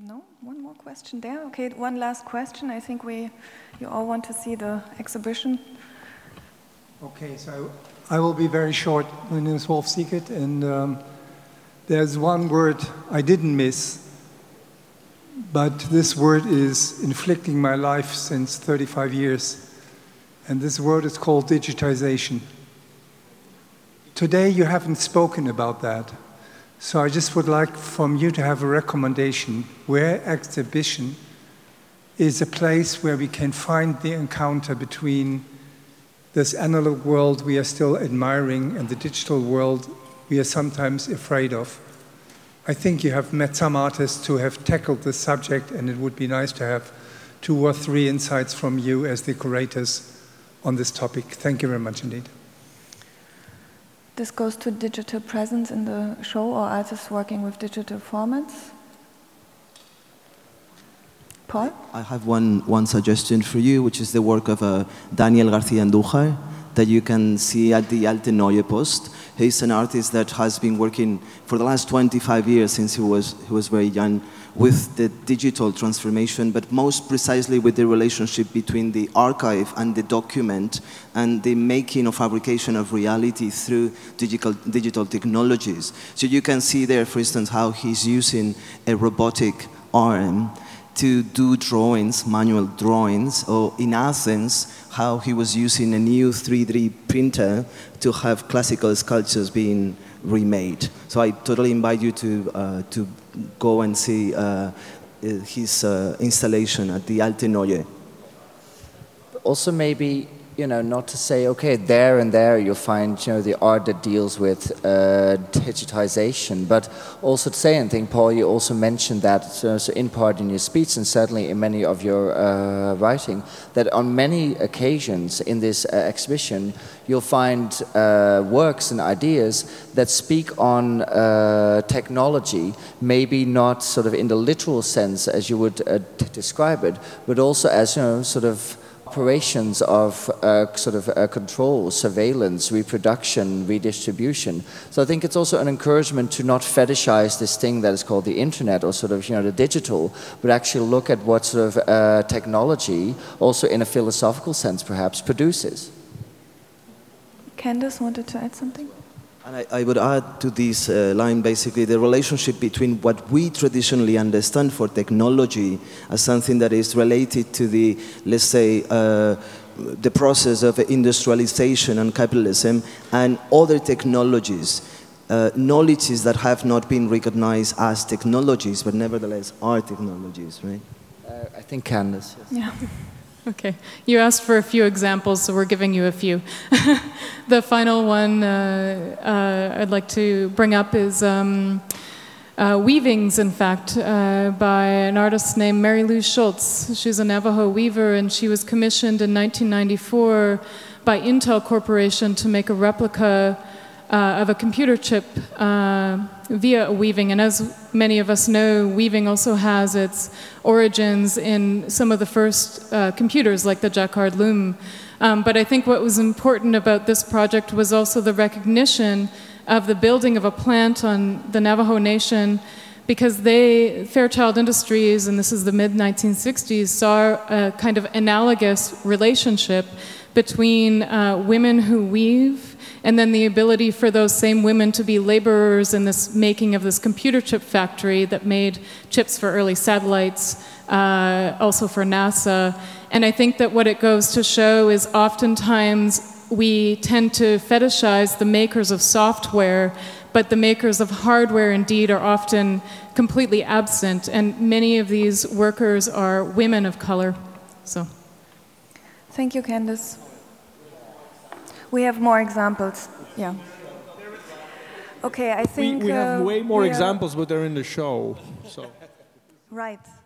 No? One more question there? Okay, one last question. I think you all want to see the exhibition. Okay, so I will be very short. My name is Wolf Siegert, and there's one word I didn't miss, but this word is inflicting my life since 35 years. And this word is called digitization. Today you haven't spoken about that. So I just would like from you to have a recommendation where exhibition is a place where we can find the encounter between this analog world we are still admiring and the digital world we are sometimes afraid of. I think you have met some artists who have tackled this subject, and it would be nice to have 2 or 3 insights from you as the curators on this topic. Thank you very much indeed. This goes to digital presence in the show or artists working with digital formats. Paul? I have one suggestion for you, which is the work of Daniel García Andújar that you can see at the Alte Neue Post. He's an artist that has been working for the last 25 years since he was very young with the digital transformation, but most precisely with the relationship between the archive and the document and the making or fabrication of reality through digital technologies. So you can see there, for instance, how he's using a robotic arm to do drawings, manual drawings, or in Athens, how he was using a new 3D printer to have classical sculptures being remade. So I totally invite you to go and see his installation at the Alte Neue. Also maybe, not to say, okay, there and there you'll find, the art that deals with digitization, but also to say, and I think, Paul, you also mentioned that so in part in your speech and certainly in many of your writing, that on many occasions in this exhibition, you'll find works and ideas that speak on technology, maybe not sort of in the literal sense as you would describe it, but also as, sort of operations of control, surveillance, reproduction, redistribution. So I think it's also an encouragement to not fetishize this thing that is called the internet or the digital, but actually look at what sort of technology, also in a philosophical sense perhaps, produces. Candice wanted to add something? And I would add to this line basically the relationship between what we traditionally understand for technology as something that is related to the, let's say, the process of industrialization and capitalism and other technologies, knowledges that have not been recognized as technologies, but nevertheless are technologies, right? I think Candice. Yes. Yeah. Okay, you asked for a few examples, so we're giving you a few. The final one I'd like to bring up is weavings, in fact, by an artist named Mary Lou Schultz. She's a Navajo weaver, and she was commissioned in 1994 by Intel Corporation to make a replica of a computer chip via a weaving. And as many of us know, weaving also has its origins in some of the first computers, like the Jacquard loom. But I think what was important about this project was also the recognition of the building of a plant on the Navajo Nation, because Fairchild Industries, and this is the mid-1960s, saw a kind of analogous relationship between women who weave and then the ability for those same women to be laborers in this making of this computer chip factory that made chips for early satellites, also for NASA. And I think that what it goes to show is oftentimes we tend to fetishize the makers of software, but the makers of hardware indeed are often completely absent, and many of these workers are women of color. So, thank you, Candice. We have more examples. Yeah. Okay, I think we have way more examples, but they're in the show. So. Right.